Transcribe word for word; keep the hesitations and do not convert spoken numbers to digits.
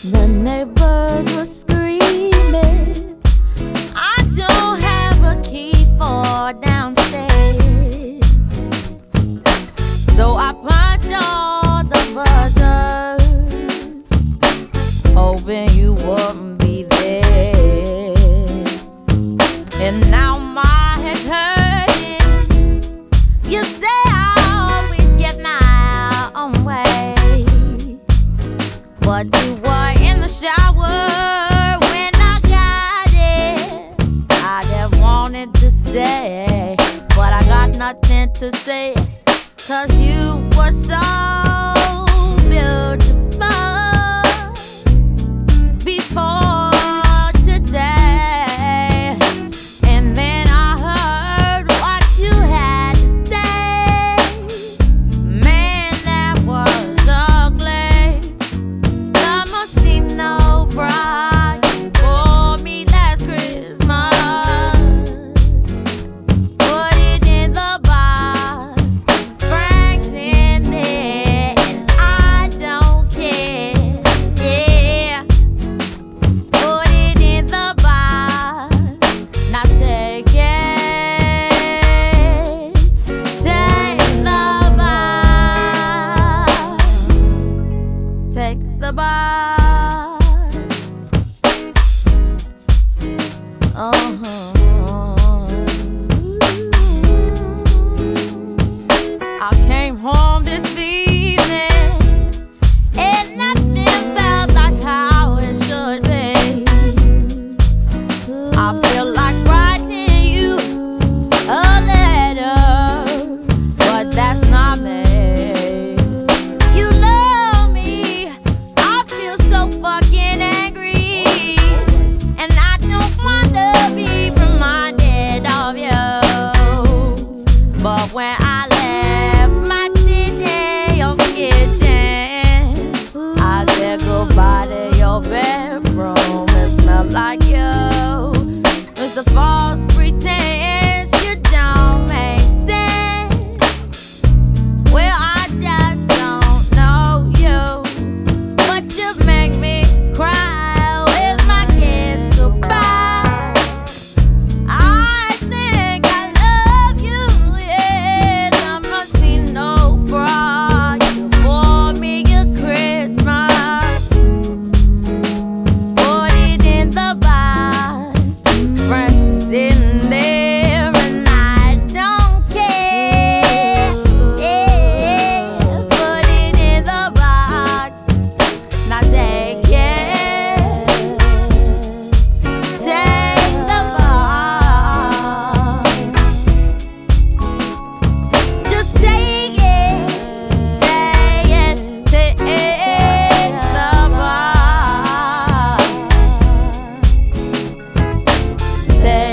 The neighbors were screaming. I don't have a key for downstairs, so I punched all the buzzers, hoping you wouldn't be there. And now my head's hurting. You say I always get my own way, but you were in the shower when I got it. I'd have wanted to stay, but I got nothing to say, 'cause you were so beautiful before today. And then I heard what you had to say. Man, that was ugly. I must see no bride for me last Christmas. Put it in the box, Frank's in there, and I don't care. Yeah, put it in the box. Now take it, take the box, take the box. Uh-huh. I came home this evening and nothing felt like how it should be. I feel like writing you a letter, but that's not me. You love me, I feel so fucking angry, and I don't wanna be reminded of you. But when I left my city, your kitchen, I said goodbye to your bedroom. It smelled like you. It's the false pretense, you don't make sense. Well, I just don't know you, but you make me cry with my kiss goodbye. I think I love you, yes. I must see no bride for me a Christmas. Put it in the box, friends in there, and I don't care. Yeah, put it in the box. Now take it, take the box. Just take it, take it, take the box. Take